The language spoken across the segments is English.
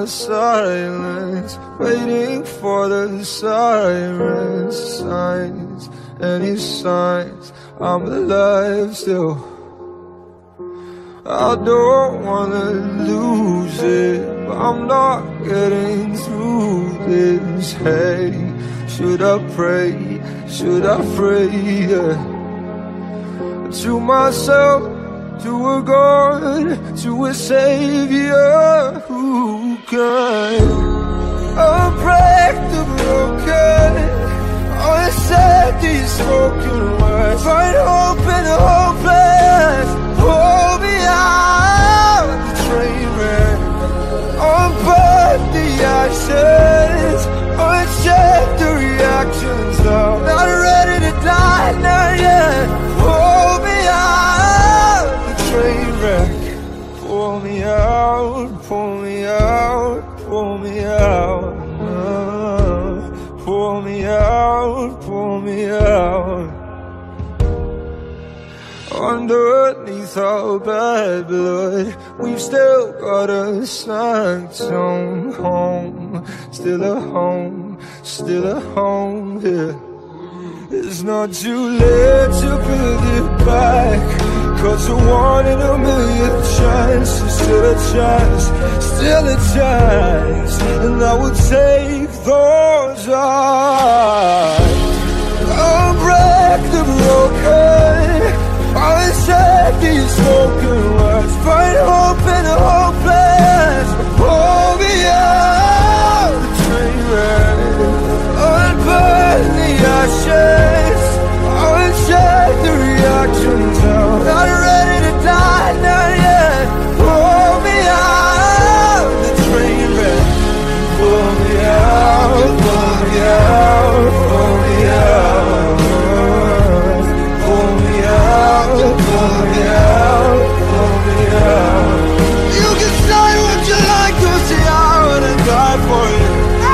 the silence, waiting for the sirens, signs, any signs I'm alive still. I don't wanna lose it, but I'm not getting through this. Hey, should I pray? Should I pray? Yeah. To myself, to a God, to a Savior who can unbreak the broken, unsaid these spoken words, find hope in the hopeless. Hold me out the train wreck, unburn the ashes, uncheck the reactions. I'm not ready to die, not yet. Hold me out the train wreck. Pull me out, pull me out, pull me out. Pull me out, pull me out. Underneath our bad blood, we've still got a snack zone. Home, still a home, still a home, yeah. It's not too late to build it back, 'cause a 1 in a million chance is still a chance, still a chance. And I will take those odds. I'll break the broken, I'll check these spoken words, find hope in the hopeless. Hold me out the train wreck, unburn the ashes, uncheck the reactions. I'm not ready to die, not yet. Hold me out the train wreck. Pull me out, pull me out, pull me out. Pull me out, pull me out, pull me out. You can say what you like, 'cause I wanna die for you.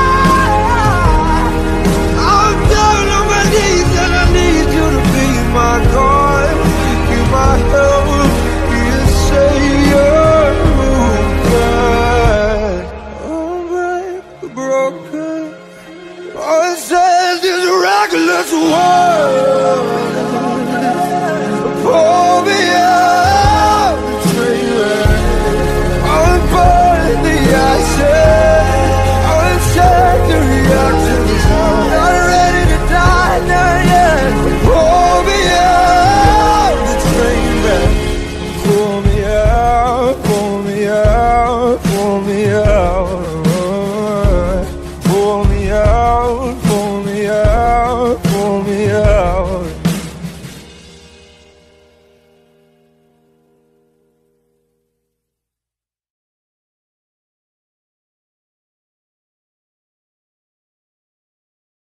I'm down on my knees and I need you to be my God, be my help, be a savior who can unbreak the broken, unsaid this reckless world. Pull me out.